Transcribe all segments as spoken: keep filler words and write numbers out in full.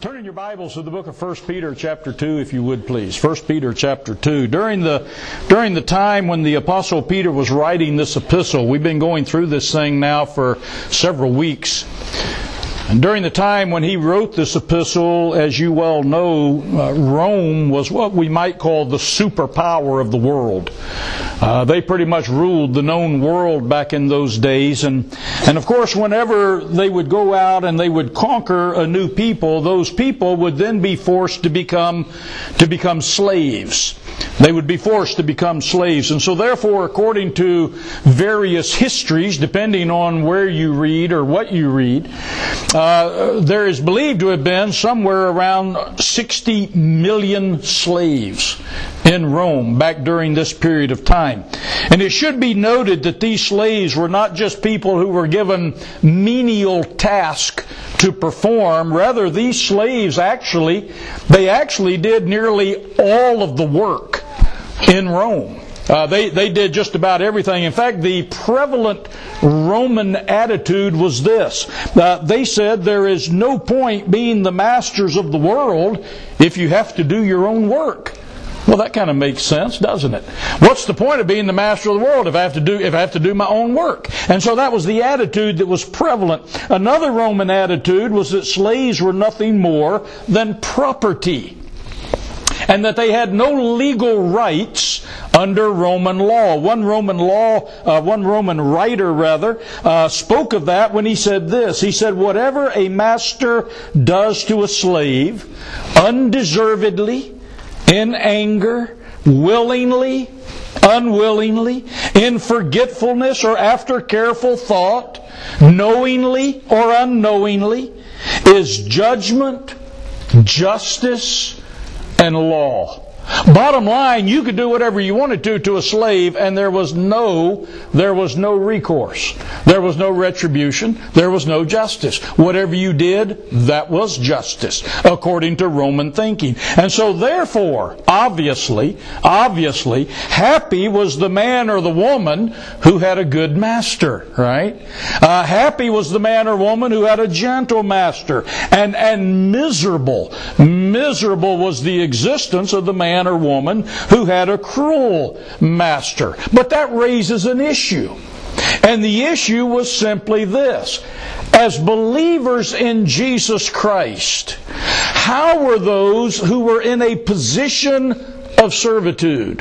Turn in your Bibles to the book of First Peter chapter two, if you would please. First Peter chapter two. During the, during the time when the Apostle Peter was writing this epistle, we've been going through this thing now for several weeks. And during the time when he wrote this epistle, as you well know, uh, Rome was what we might call the superpower of the world. Uh, they pretty much ruled the known world back in those days. And, and of course, whenever they would go out and they would conquer a new people, those people would then be forced to become, to become slaves. They would be forced to become slaves. And so therefore, according to various histories, depending on where you read or what you read, uh, there is believed to have been somewhere around sixty million slaves in Rome back during this period of time. And it should be noted that these slaves were not just people who were given menial tasks to perform. Rather, these slaves actually, they actually did nearly all of the work in Rome. Uh, they, they did just about everything. In fact, the prevalent Roman attitude was this. Uh, they said there is no point being the masters of the world if you have to do your own work. Well, that kind of makes sense, doesn't it? What's the point of being the master of the world if I have to do if I have to do my own work? And so that was the attitude that was prevalent. Another Roman attitude was that slaves were nothing more than property, and that they had no legal rights under Roman law. One Roman law, uh, one Roman writer rather, uh, spoke of that when he said this. He said, "Whatever a master does to a slave, undeservedly, in anger, willingly, unwillingly, in forgetfulness or after careful thought, knowingly or unknowingly, is judgment, justice, and law." Bottom line, you could do whatever you wanted to to a slave, and there was no, there was no recourse. There was no retribution. There was no justice. Whatever you did, that was justice, according to Roman thinking. And so therefore, obviously, obviously, happy was the man or the woman who had a good master, right? Uh, happy was the man or woman who had a gentle master. And, and miserable, miserable was the existence of the man or woman who had a cruel master. But that raises an issue. And the issue was simply this. As believers in Jesus Christ, how were those who were in a position of servitude,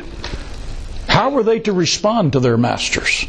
how were they to respond to their masters?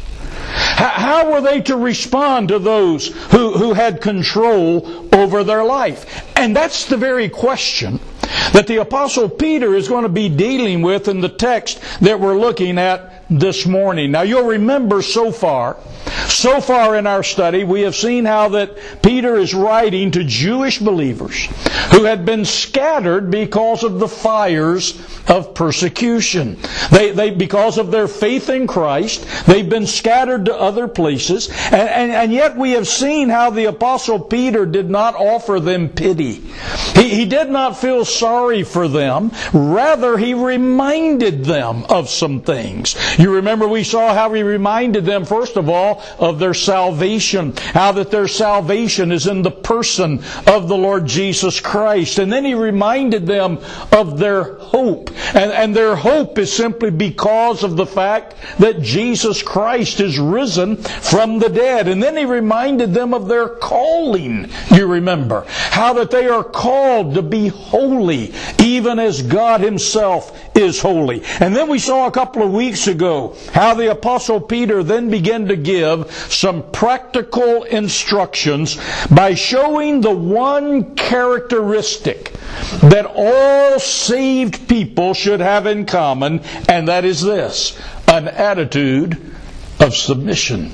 How were they to respond to those who, who had control over their life? And that's the very question that the Apostle Peter is going to be dealing with in the text that we're looking at this morning. Now you'll remember so far, so far in our study, we have seen how that Peter is writing to Jewish believers who had been scattered because of the fires of persecution. They, they, because of their faith in Christ, they've been scattered to other places, and, and, and yet we have seen how the Apostle Peter did not offer them pity. He, he did not feel sorry for them. Rather, he reminded them of some things. You remember we saw how he reminded them, first of all, of their salvation. How that their salvation is in the person of the Lord Jesus Christ. And then he reminded them of their hope. And, and their hope is simply because of the fact that Jesus Christ is risen from the dead. And then he reminded them of their calling, you remember. How that they are called to be holy, even as God Himself is holy. And then we saw a couple of weeks ago how the Apostle Peter then began to give some practical instructions by showing the one characteristic that all saved people should have in common, and that is this: an attitude of submission.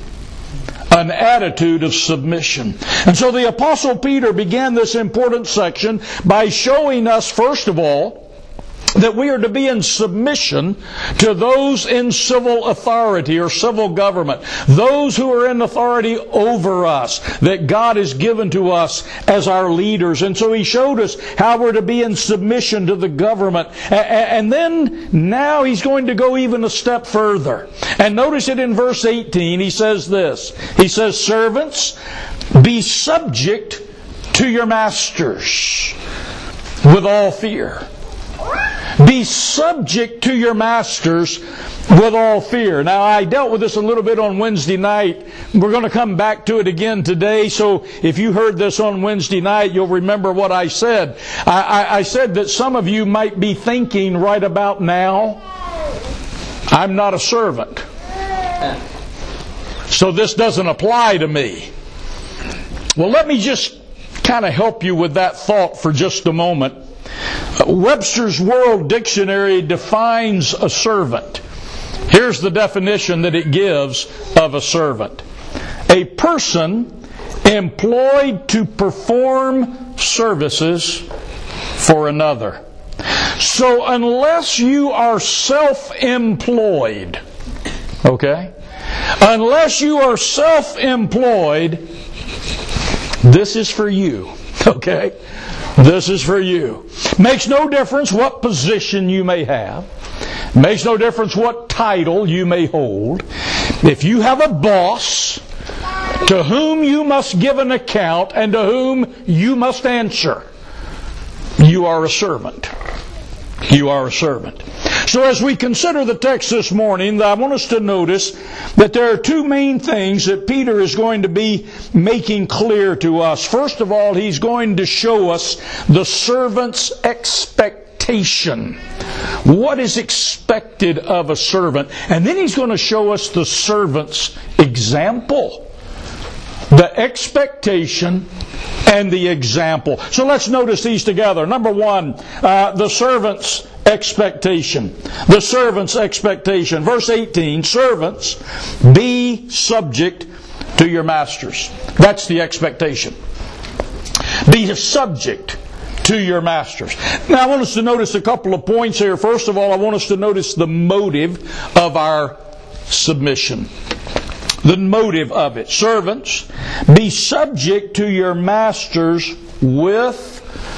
An attitude of submission. And so the Apostle Peter began this important section by showing us, first of all, that we are to be in submission to those in civil authority or civil government. Those who are in authority over us, that God has given to us as our leaders. And so he showed us how we're to be in submission to the government. And then now he's going to go even a step further. And notice it in verse eighteen. He says this. He says, "Servants, be subject to your masters." with all fear. Be subject to your masters with all fear. Now, I dealt with this a little bit on Wednesday night. We're going to come back to it again today. So if you heard this on Wednesday night, you'll remember what I said. I, I, I said that some of you might be thinking right about now, I'm not a servant, so this doesn't apply to me. Well, let me just kind of help you with that thought for just a moment. Webster's World Dictionary defines a servant. Here's the definition that it gives of a servant. A person employed to perform services for another. So unless you are self-employed, okay? Unless you are self-employed, this is for you, okay? This is for you. Makes no difference what position you may have. Makes no difference what title you may hold. If you have a boss to whom you must give an account and to whom you must answer, you are a servant. You are a servant. So as we consider the text this morning, I want us to notice that there are two main things that Peter is going to be making clear to us. First of all, he's going to show us the servant's expectation. What is expected of a servant? And then he's going to show us the servant's example. The expectation and the example. So let's notice these together. Number one, uh, the servant's expectation. The servant's expectation. Verse eighteen, servants, be subject to your masters. That's the expectation. Be subject to your masters. Now I want us to notice a couple of points here. First of all, I want us to notice the motive of our submission. The motive of it. Servants, be subject to your masters with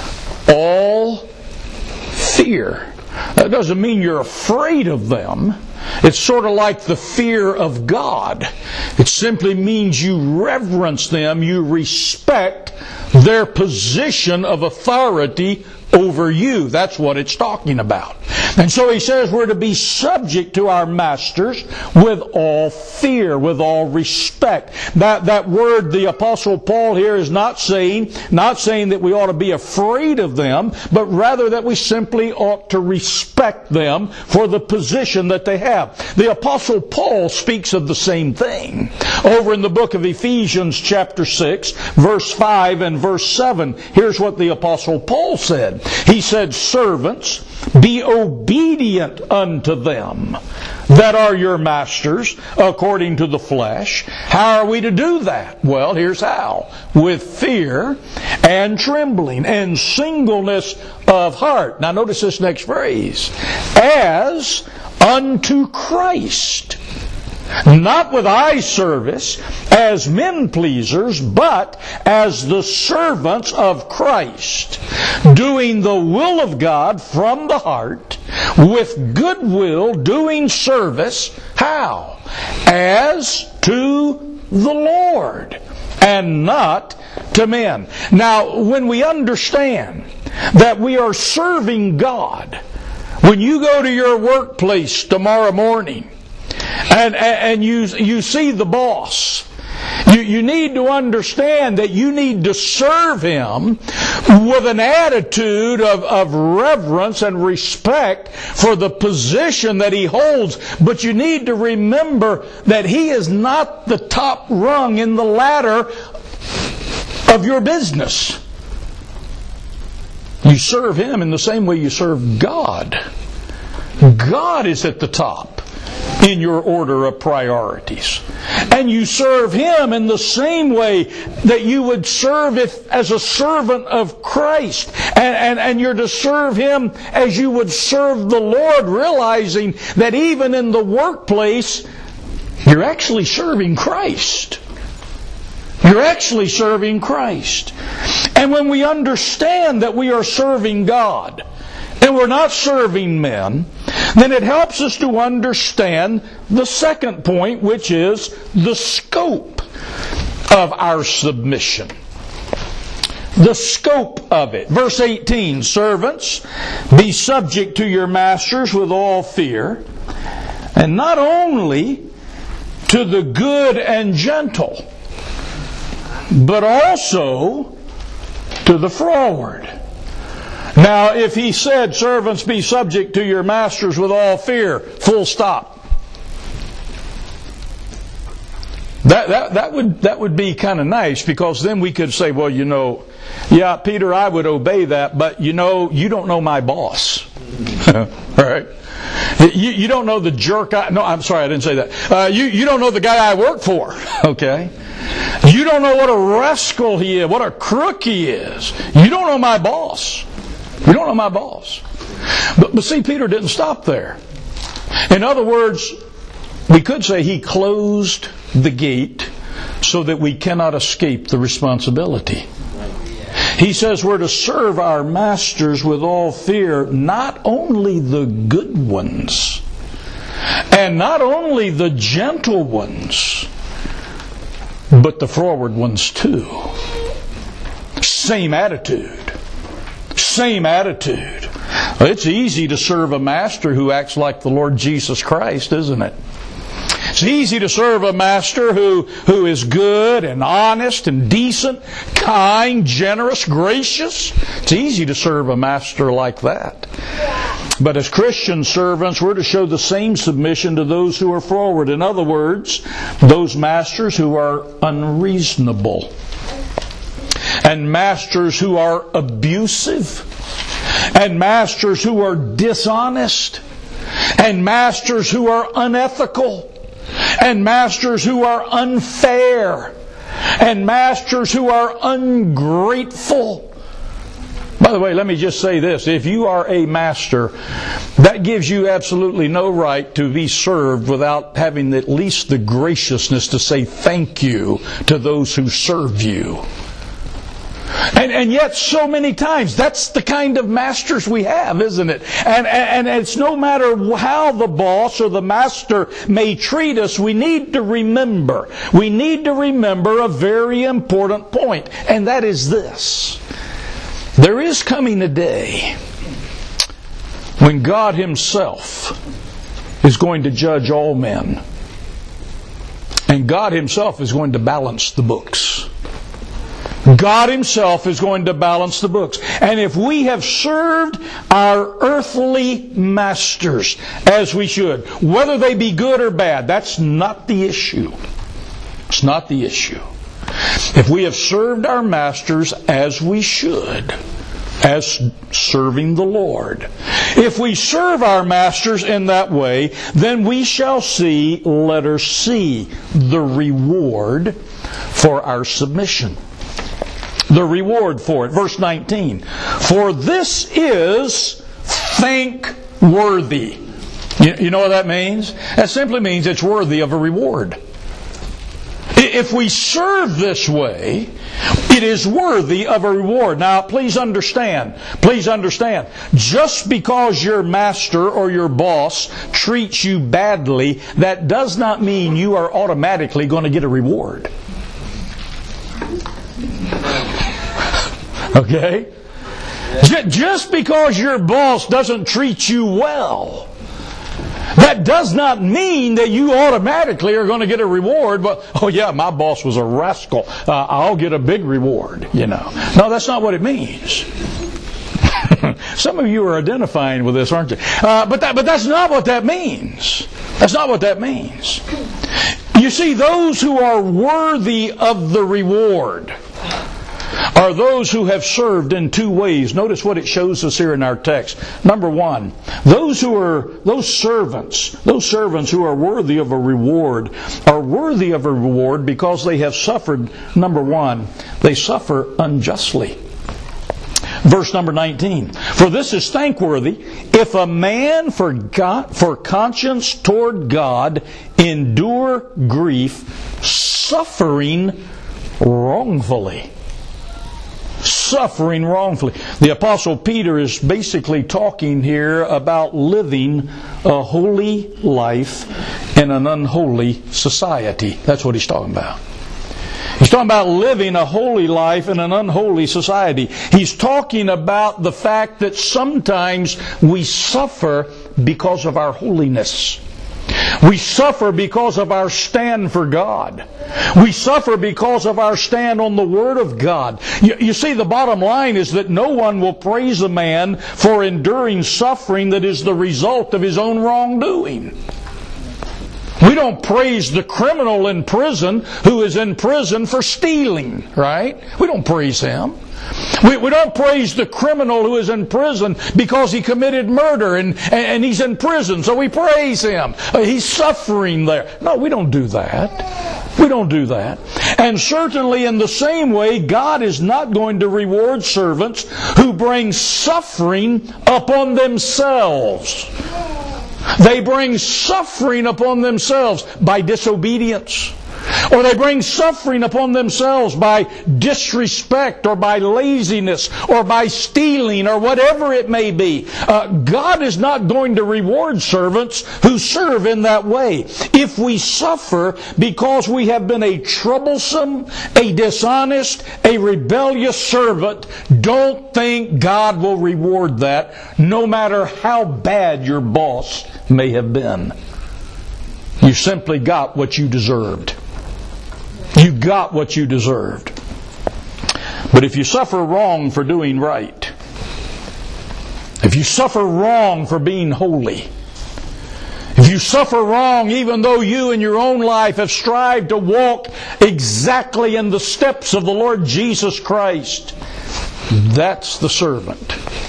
all fear. That doesn't mean you're afraid of them. It's sort of like the fear of God. It simply means you reverence them, you respect their position of authority over you. That's what it's talking about. And so he says we're to be subject to our masters with all fear, with all respect. That that word the Apostle Paul here is not saying, not saying that we ought to be afraid of them, but rather that we simply ought to respect them for the position that they have. The Apostle Paul speaks of the same thing. Over in the book of Ephesians chapter six, verse five and verse seven, here's what the Apostle Paul said. He said, servants, be obedient unto them that are your masters according to the flesh. How are we to do that? Well, here's how. With fear and trembling and singleness of heart. Now notice this next phrase. As unto Christ. Not with eye service, as men pleasers, but as the servants of Christ, doing the will of God from the heart, with good will, doing service. How? As to the Lord, and not to men. Now, when we understand that we are serving God, when you go to your workplace tomorrow morning, And, and you, you see the boss, you, you need to understand that you need to serve him with an attitude of, of reverence and respect for the position that he holds. But you need to remember that he is not the top rung in the ladder of your business. You serve him in the same way you serve God. God is at the top in your order of priorities. And you serve him in the same way that you would serve if as a servant of Christ. And, and, and you're to serve him as you would serve the Lord, realizing that even in the workplace, you're actually serving Christ. You're actually serving Christ. And when we understand that we are serving God, and we're not serving men, then it helps us to understand the second point, which is the scope of our submission. the scope of it. Verse eighteen, servants, be subject to your masters with all fear, and not only to the good and gentle, but also to the froward. Now, if he said, servants, be subject to your masters with all fear, full stop. That, that, that would, that would be kind of nice, because then we could say, well, you know, yeah, Peter, I would obey that, but you know, you don't know my boss. All right? You, you don't know the jerk I... No, I'm sorry, I didn't say that. Uh, you, you don't know the guy I work for. Okay? You don't know what a rascal he is, what a crook he is. You don't know my boss. You don't know my boss. But, but see, Peter didn't stop there. In other words, we could say he closed the gate so that we cannot escape the responsibility. He says we're to serve our masters with all fear, not only the good ones, and not only the gentle ones, but the froward ones too. Same attitude. Same attitude. It's easy to serve a master who acts like the Lord Jesus Christ, isn't it? It's easy to serve a master who, who is good and honest and decent, kind, generous, gracious. It's easy to serve a master like that. But as Christian servants, we're to show the same submission to those who are forward. In other words, those masters who are unreasonable, and masters who are abusive, and masters who are dishonest, and masters who are unethical, and masters who are unfair, and masters who are ungrateful. By the way, let me just say this. If you are a master, that gives you absolutely no right to be served without having at least the graciousness to say thank you to those who serve you. And, and yet so many times that's the kind of masters we have, isn't it? And, and, and it's no matter how the boss or the master may treat us, we need to remember. We need to remember a very important point, and that is this. There is coming a day when God Himself is going to judge all men. And God Himself is going to balance the books. God Himself is going to balance the books. And if we have served our earthly masters as we should, whether they be good or bad, that's not the issue. It's not the issue. If we have served our masters as we should, as serving the Lord, if we serve our masters in that way, then we shall see, letter C, the reward for our submission. The reward for it. Verse nineteen. For this is thankworthy. You, you know what that means? That simply means it's worthy of a reward. If we serve this way, it is worthy of a reward. Now, please understand. Please understand. Just because your master or your boss treats you badly, that does not mean you are automatically going to get a reward. Okay? Just because your boss doesn't treat you well, that does not mean that you automatically are going to get a reward. But, oh yeah, my boss was a rascal. Uh, I'll get a big reward, you know. No, that's not what it means. Some of you are identifying with this, aren't you? Uh, but that, but that's not what that means. That's not what that means. You see, those who are worthy of the reward are those who have served in two ways. Notice what it shows us here in our text. Number one, those who are, those servants, those servants who are worthy of a reward are worthy of a reward because they have suffered, number one, they suffer unjustly. Verse number nineteen. For this is thankworthy, if a man for God, for conscience toward God endure grief, suffering wrongfully. Suffering wrongfully. The Apostle Peter is basically talking here about living a holy life in an unholy society. That's what he's talking about. He's talking about living a holy life in an unholy society. He's talking about the fact that sometimes we suffer because of our holiness. We suffer because of our stand for God. We suffer because of our stand on the Word of God. You, you see, the bottom line is that no one will praise a man for enduring suffering that is the result of his own wrongdoing. We don't praise the criminal in prison who is in prison for stealing, right? We don't praise him. We, we don't praise the criminal who is in prison because he committed murder and, and he's in prison, so we praise him. He's suffering there. No, we don't do that. We don't do that. And certainly in the same way, God is not going to reward servants who bring suffering upon themselves. They bring suffering upon themselves by disobedience. Or they bring suffering upon themselves by disrespect or by laziness or by stealing or whatever it may be. Uh, God is not going to reward servants who serve in that way. If we suffer because we have been a troublesome, a dishonest, a rebellious servant, don't think God will reward that, no matter how bad your boss may have been. You simply got what you deserved. You got what you deserved. But if you suffer wrong for doing right, if you suffer wrong for being holy, if you suffer wrong even though you in your own life have strived to walk exactly in the steps of the Lord Jesus Christ, that's the servant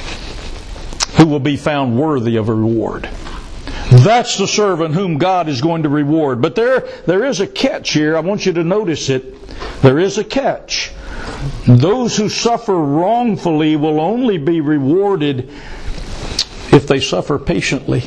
who will be found worthy of a reward. That's the servant whom God is going to reward. But there, there is a catch here. I want you to notice it. There is a catch. Those who suffer wrongfully will only be rewarded if they suffer patiently.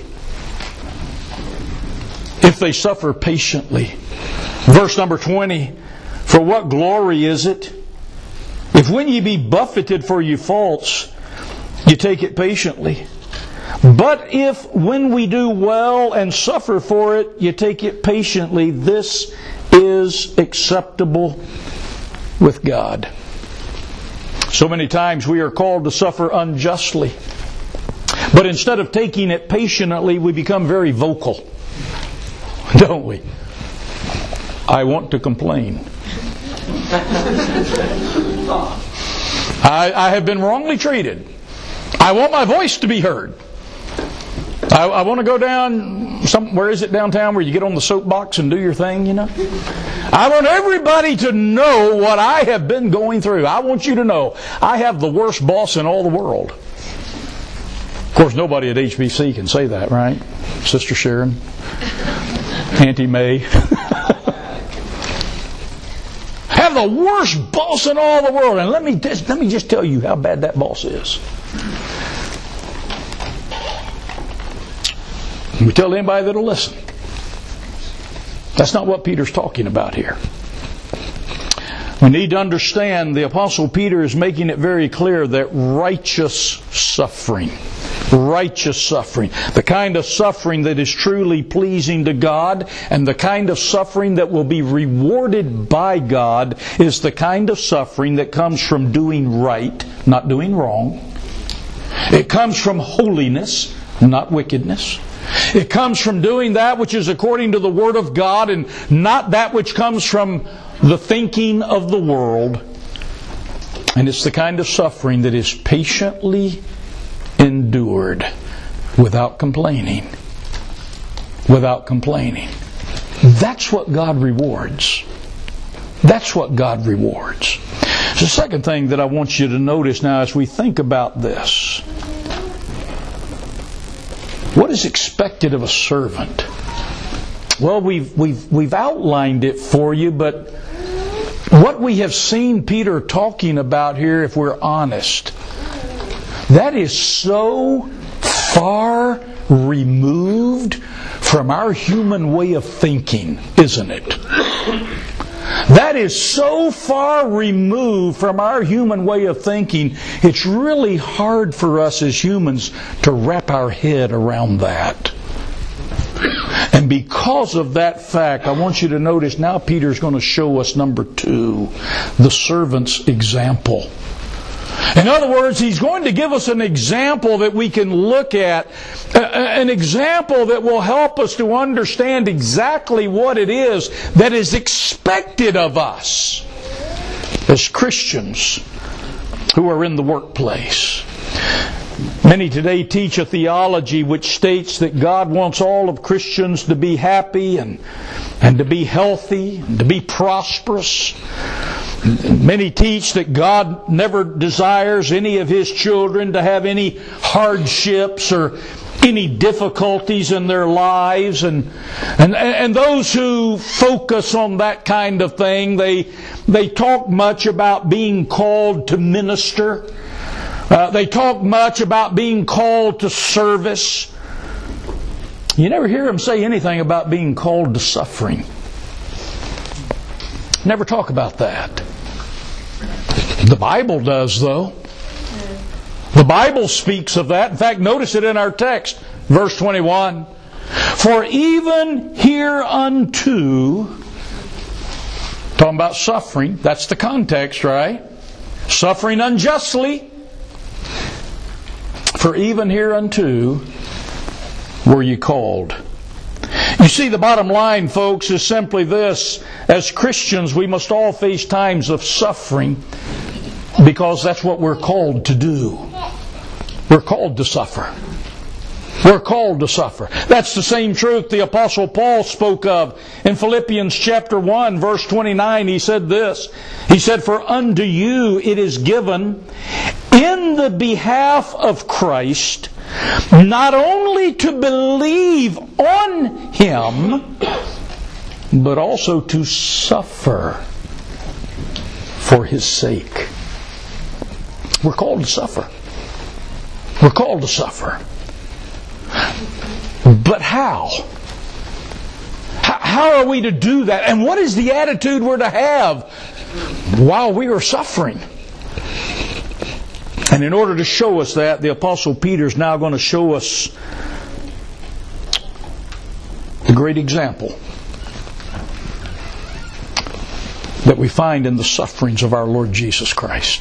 If they suffer patiently. Verse number twenty. For what glory is it, if when ye be buffeted for your faults, you take it patiently? But if when we do well and suffer for it, you take it patiently, this is acceptable with God. So many times we are called to suffer unjustly. But instead of taking it patiently, we become very vocal. Don't we? I want to complain. I, I have been wrongly treated. I want my voice to be heard. I, I want to go down, some, where is it downtown where you get on the soapbox and do your thing, you know? I want everybody to know what I have been going through. I want you to know I have the worst boss in all the world. Of course, nobody at H B C can say that, right? Sister Sharon, Auntie May. Have the worst boss in all the world. And let me just, let me just tell you how bad that boss is. We tell anybody that'll listen. That's not what Peter's talking about here. We need to understand the Apostle Peter is making it very clear that righteous suffering, righteous suffering, the kind of suffering that is truly pleasing to God and the kind of suffering that will be rewarded by God is the kind of suffering that comes from doing right, not doing wrong. It comes from holiness, not wickedness. It comes from doing that which is according to the Word of God and not that which comes from the thinking of the world. And it's the kind of suffering that is patiently endured without complaining. Without complaining. That's what God rewards. That's what God rewards. The second thing that I want you to notice now as we think about this. What is expected of a servant? Well, we've we've we've outlined it for you, but what we have seen Peter talking about here, if we're honest, that is so far removed from our human way of thinking, isn't it? That is so far removed from our human way of thinking, it's really hard for us as humans to wrap our head around that. And because of that fact, I want you to notice now Peter's going to show us number two, the servant's example. In other words, he's going to give us an example that we can look at, an example that will help us to understand exactly what it is that is expected of us as Christians who are in the workplace. Many today teach a theology which states that God wants all of Christians to be happy and, and to be healthy and to be prosperous. Many teach that God never desires any of His children to have any hardships or any difficulties in their lives. And, and, and those who focus on that kind of thing, they, they talk much about being called to minister. Uh, they talk much about being called to service. You never hear them say anything about being called to suffering. Never talk about that. The Bible does, though. The Bible speaks of that. In fact, notice it in our text, verse twenty-one. For even hereunto, talking about suffering, that's the context, right? Suffering unjustly. For even hereunto were ye called. You see, the bottom line, folks, is simply this. As Christians, we must all face times of suffering because that's what we're called to do. We're called to suffer. We're called to suffer. That's the same truth the Apostle Paul spoke of in Philippians chapter one, verse twenty-nine. He said this. He said, For unto you it is given in the behalf of Christ not only to believe on Him, but also to suffer for His sake. We're called to suffer. We're called to suffer. But how? How are we to do that? And what is the attitude we're to have while we are suffering? And in order to show us that, the Apostle Peter is now going to show us the great example that we find in the sufferings of our Lord Jesus Christ.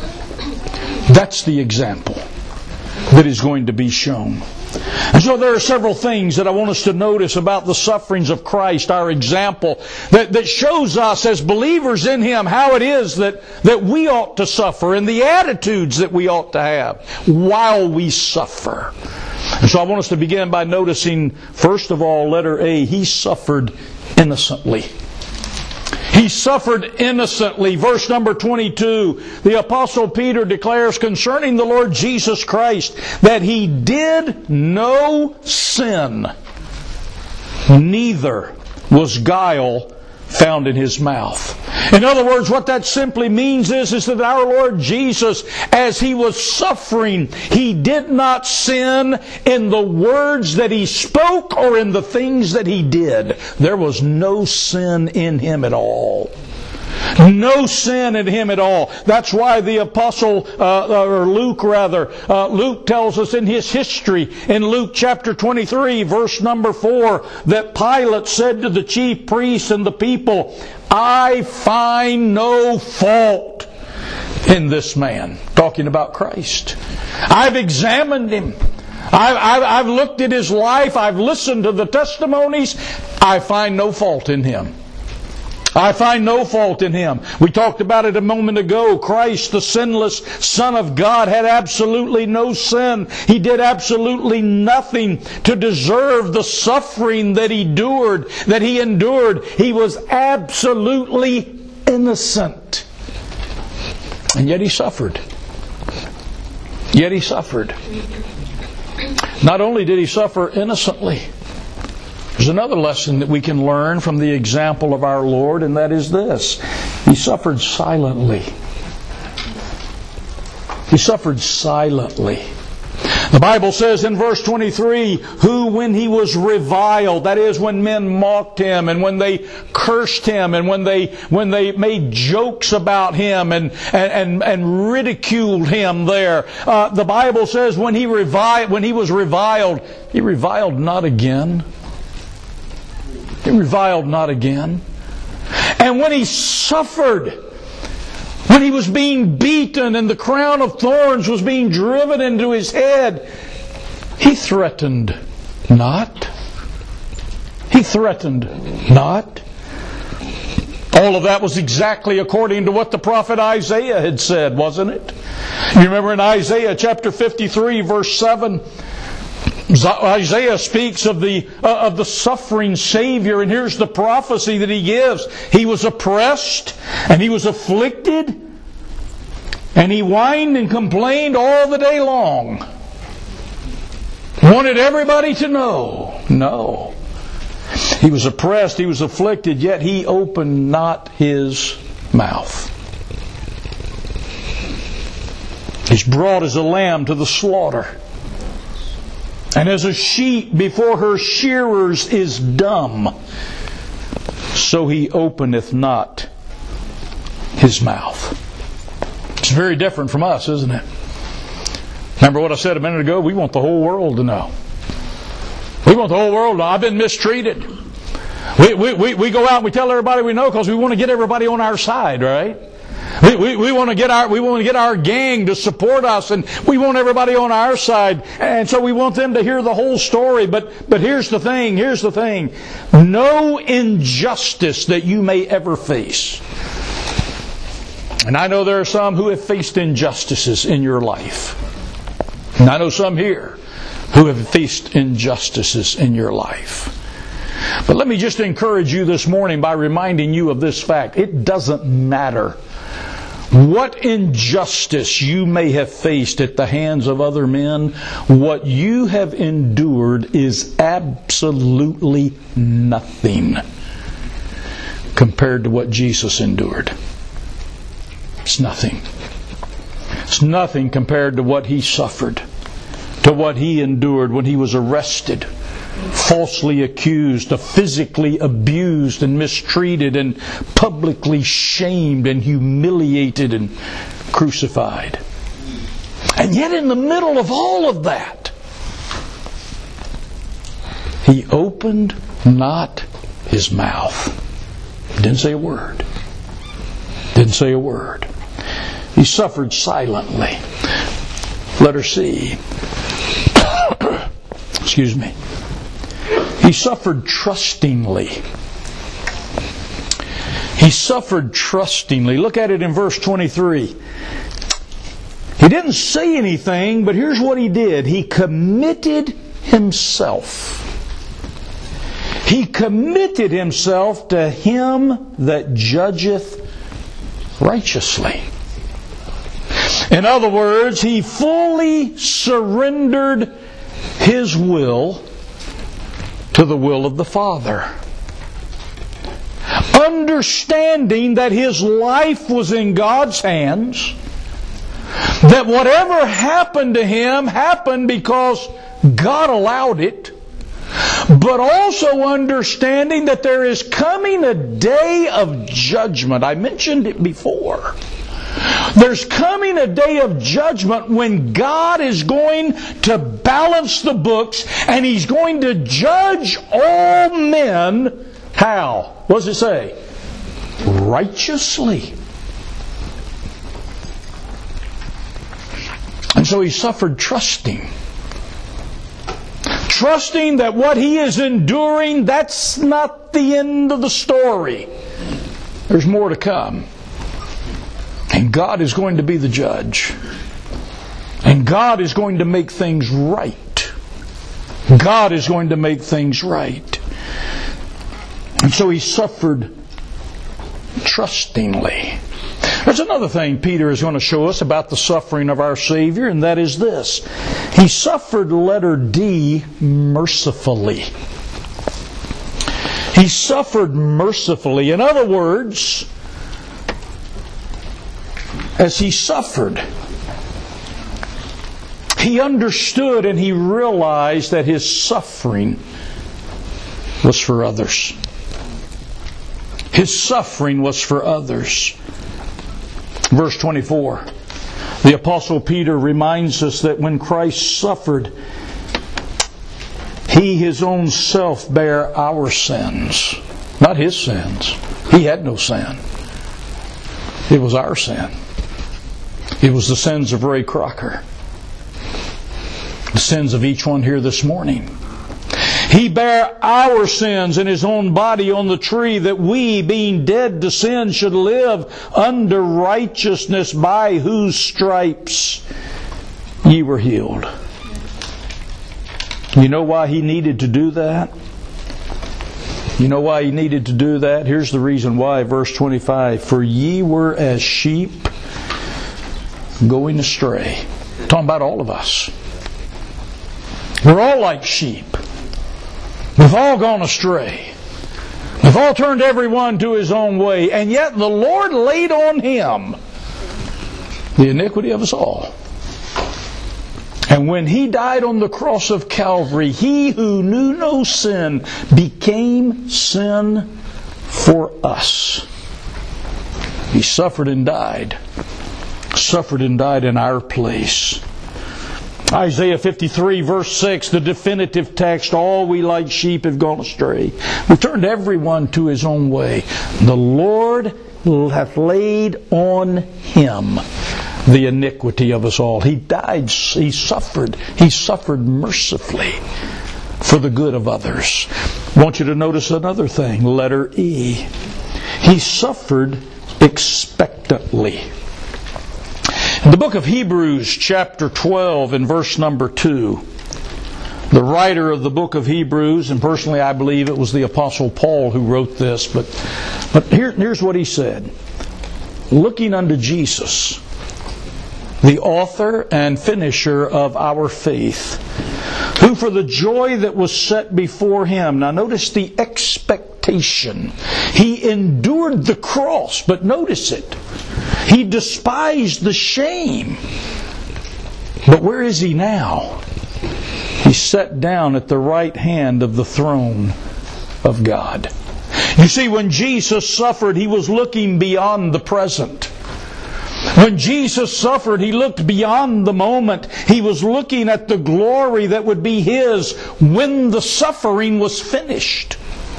That's the example that is going to be shown. And so there are several things that I want us to notice about the sufferings of Christ, our example, that, that shows us as believers in Him how it is that, that we ought to suffer and the attitudes that we ought to have while we suffer. And so I want us to begin by noticing, first of all, letter A, He suffered innocently. He suffered innocently. Verse number twenty-two, the Apostle Peter declares concerning the Lord Jesus Christ that He did no sin, neither was guile found in His mouth. In other words, what that simply means is, is that our Lord Jesus, as He was suffering, He did not sin in the words that He spoke or in the things that He did. There was no sin in Him at all. No sin in Him at all. That's why the apostle, uh, or Luke rather, uh, Luke tells us in his history, in Luke chapter twenty-three, verse number four, that Pilate said to the chief priests and the people, I find no fault in this man. Talking about Christ. I've examined Him. I've, I've, I've looked at His life. I've listened to the testimonies. I find no fault in Him. I find no fault in Him. We talked about it a moment ago. Christ, the sinless Son of God, had absolutely no sin. He did absolutely nothing to deserve the suffering that He endured, that He endured. He was absolutely innocent. And yet He suffered. Yet He suffered. Not only did He suffer innocently, there's another lesson that we can learn from the example of our Lord, and that is this. He suffered silently. He suffered silently. The Bible says in verse twenty-three, who when He was reviled, that is when men mocked Him and when they cursed Him and when they when they made jokes about Him and and, and ridiculed Him there. Uh, the Bible says when he reviled, when He was reviled, He reviled not again. He reviled not again. And when he suffered, when he was being beaten and the crown of thorns was being driven into his head, he threatened not. He threatened not. All of that was exactly according to what the prophet Isaiah had said, wasn't it? You remember in Isaiah chapter fifty-three, verse seven, Isaiah speaks of the uh, of the suffering Savior, and here's the prophecy that he gives. He was oppressed and he was afflicted, and he whined and complained all the day long. Wanted everybody to know. No. He was oppressed, he was afflicted, yet he opened not his mouth. He's brought as a lamb to the slaughter, and as a sheep before her shearers is dumb, so he openeth not his mouth. It's very different from us, isn't it? Remember what I said a minute ago? We want the whole world to know. We want the whole world to know. I've been mistreated. We, we, we, we go out and we tell everybody we know because we want to get everybody on our side, right? We, we, we want to get our we want to get our gang to support us, and we want everybody on our side, and so we want them to hear the whole story. But but here's the thing, here's the thing. No injustice that you may ever face. And I know there are some who have faced injustices in your life. And I know some here who have faced injustices in your life. But let me just encourage you this morning by reminding you of this fact. It doesn't matter what injustice you may have faced at the hands of other men. What you have endured is absolutely nothing compared to what Jesus endured. It's nothing. It's nothing compared to what He suffered, to what He endured when He was arrested, falsely accused, physically abused and mistreated, and publicly shamed and humiliated and crucified. And yet in the middle of all of that, He opened not His mouth. Didn't say a word. Didn't say a word. He suffered silently. Letter C. Excuse me. He suffered trustingly. He suffered trustingly. Look at it in verse twenty-three. He didn't say anything, but here's what he did. He committed himself. He committed himself to Him that judgeth righteously. In other words, he fully surrendered his will to the will of the Father, understanding that his life was in God's hands, that whatever happened to him happened because God allowed it, but also understanding that there is coming a day of judgment. I mentioned it before. There's coming a day of judgment when God is going to balance the books, and He's going to judge all men. How? What does it say? Righteously. And so He suffered trusting. Trusting that what He is enduring, that's not the end of the story. There's more to come. And God is going to be the judge. And God is going to make things right. God is going to make things right. And so He suffered trustingly. There's another thing Peter is going to show us about the suffering of our Savior, and that is this. He suffered, letter D, mercifully. He suffered mercifully. In other words, as He suffered, He understood and He realized that His suffering was for others. His suffering was for others. Verse twenty-four, the Apostle Peter reminds us that when Christ suffered, He His own self bare our sins. Not His sins. He had no sin. It was our sin. It was the sins of Ray Crocker. The sins of each one here this morning. He bare our sins in His own body on the tree, that we, being dead to sin, should live under righteousness, by whose stripes ye were healed. You know why He needed to do that? You know why He needed to do that? Here's the reason why. Verse twenty-five. For ye were as sheep going astray. Talking about all of us. We're all like sheep. We've all gone astray. We've all turned everyone to his own way. And yet the Lord laid on Him the iniquity of us all. And when He died on the cross of Calvary, He who knew no sin became sin for us. He suffered and died. Suffered and died in our place. Isaiah fifty-three verse six, the definitive text, all we like sheep have gone astray. We turned everyone to his own way. The Lord hath laid on Him the iniquity of us all. He died, He suffered, He suffered mercifully for the good of others. I want you to notice another thing, letter E. He suffered expectantly. In the book of Hebrews, chapter twelve, and verse number two, the writer of the book of Hebrews, and personally I believe it was the Apostle Paul who wrote this, but, but here, here's what he said. Looking unto Jesus, the author and finisher of our faith, who for the joy that was set before Him, now notice the expectation. He endured the cross, but notice it. He despised the shame. But where is He now? He's set down at the right hand of the throne of God. You see, when Jesus suffered, He was looking beyond the present. When Jesus suffered, He looked beyond the moment. He was looking at the glory that would be His when the suffering was finished.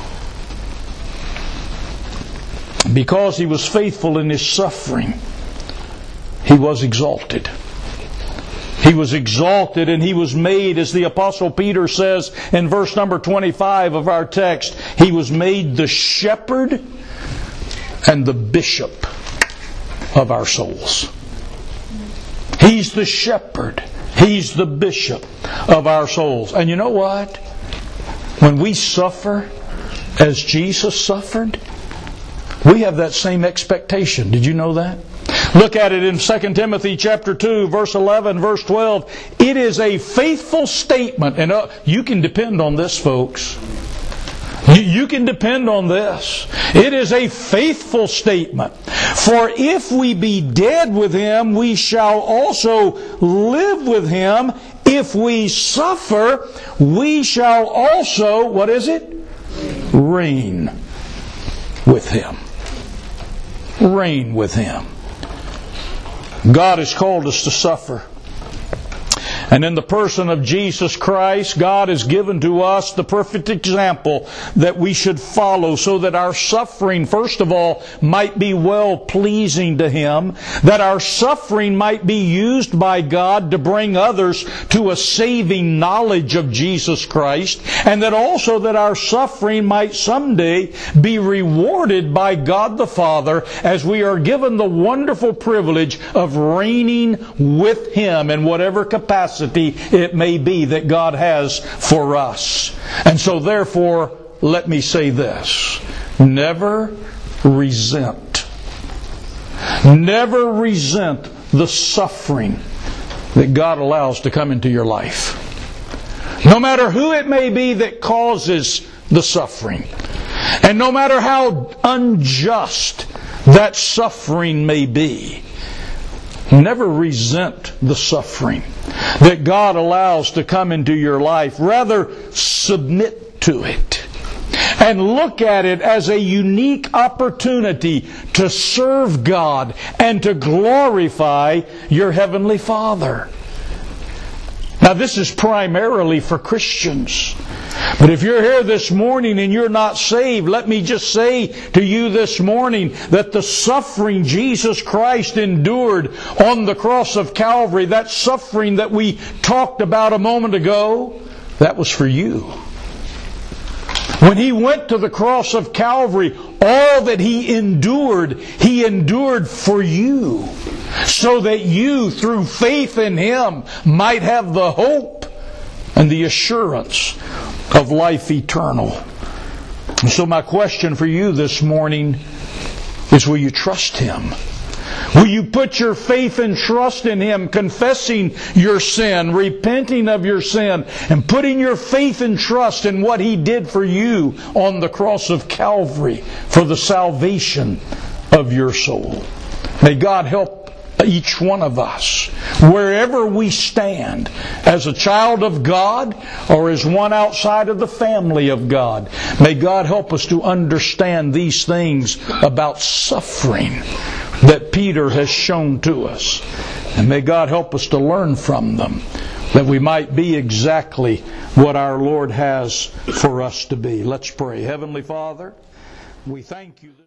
Because He was faithful in His suffering, He was exalted. He was exalted and He was made, as the Apostle Peter says in verse number twenty-five of our text, He was made the shepherd and the bishop of our souls. He's the shepherd. He's the bishop of our souls. And you know what? When we suffer as Jesus suffered, we have that same expectation. Did you know that? Look at it in Second Timothy chapter two, verse eleven, verse twelve. It is a faithful statement. And uh, you can depend on this, folks. You, you can depend on this. It is a faithful statement. For if we be dead with Him, we shall also live with Him. If we suffer, we shall also, what is it? Reign with Him. Reign with Him. God has called us to suffer. And in the person of Jesus Christ, God has given to us the perfect example that we should follow, so that our suffering, first of all, might be well pleasing to Him, that our suffering might be used by God to bring others to a saving knowledge of Jesus Christ, and that also that our suffering might someday be rewarded by God the Father, as we are given the wonderful privilege of reigning with Him in whatever capacity it may be that God has for us. And so therefore, let me say this. Never resent. Never resent the suffering that God allows to come into your life. No matter who it may be that causes the suffering. And no matter how unjust that suffering may be. Never resent the suffering that God allows to come into your life. Rather, submit to it. And look at it as a unique opportunity to serve God and to glorify your Heavenly Father. Now, Now, this is primarily for Christians. But if you're here this morning and you're not saved, let me just say to you this morning that the suffering Jesus Christ endured on the cross of Calvary, that suffering that we talked about a moment ago, that was for you. When He went to the cross of Calvary, all that He endured, He endured for you, so that you, through faith in Him, might have the hope and the assurance of life eternal. And so my question for you this morning is, will you trust Him? Will you put your faith and trust in Him, confessing your sin, repenting of your sin, and putting your faith and trust in what He did for you on the cross of Calvary for the salvation of your soul? May God help each one of us, wherever we stand, as a child of God or as one outside of the family of God. May God help us to understand these things about suffering that Peter has shown to us. And may God help us to learn from them, that we might be exactly what our Lord has for us to be. Let's pray. Heavenly Father, we thank You.